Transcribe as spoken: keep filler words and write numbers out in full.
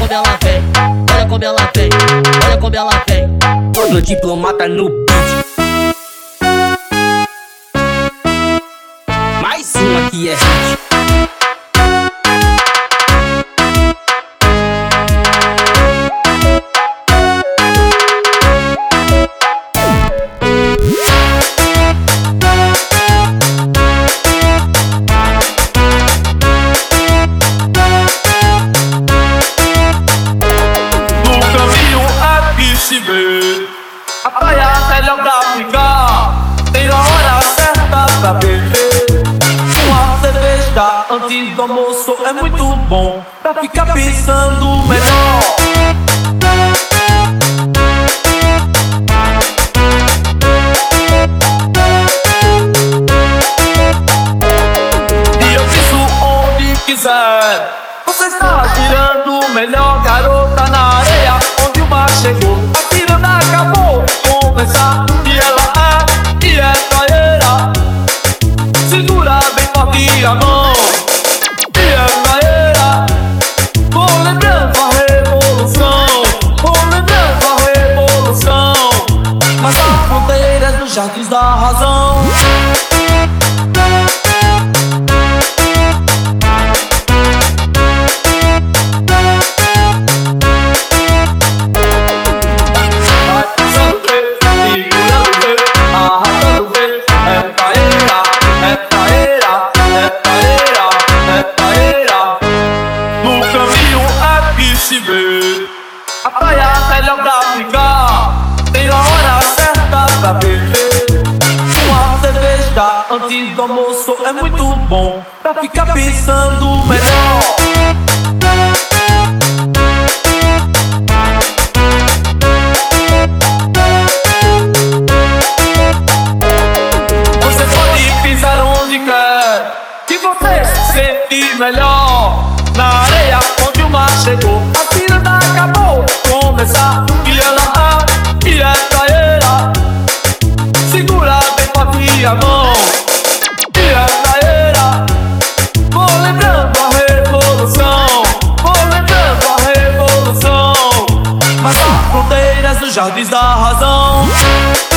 como ela vem, olha como ela vem, olha como ela vem. Todo diplomata no beat. Mais uma que é hit. A praia é melhor pra ficar, tem a hora certa pra beber. Uma cerveja antes do almoço é muito bom pra ficar pensando melhor. E eu piso onde quiser. Você está girando melhor, garota, na areia onde o mar chegou. A ciranda acabou, conversar e ela é, e é praieira. Segura bem forte a mão, e é praieira. Vou lembrando a revolução, vou lembrando a revolução. Mas há fronteiras nos jardins da razão. A praia é melhor pra ficar, tem a hora certa pra beber. Uma cerveja antes do almoço é muito bom pra ficar pensando melhor. Você pode pisar onde quer, que você se sente melhor. Na areia onde o mar chegou, a ciranda acabou, começar e ela é, e é praieira. Segura bem forte a mão, e é praieira. Vou lembrando a revolução, vou lembrando a revolução. Mas há fronteiras nos jardins da razão.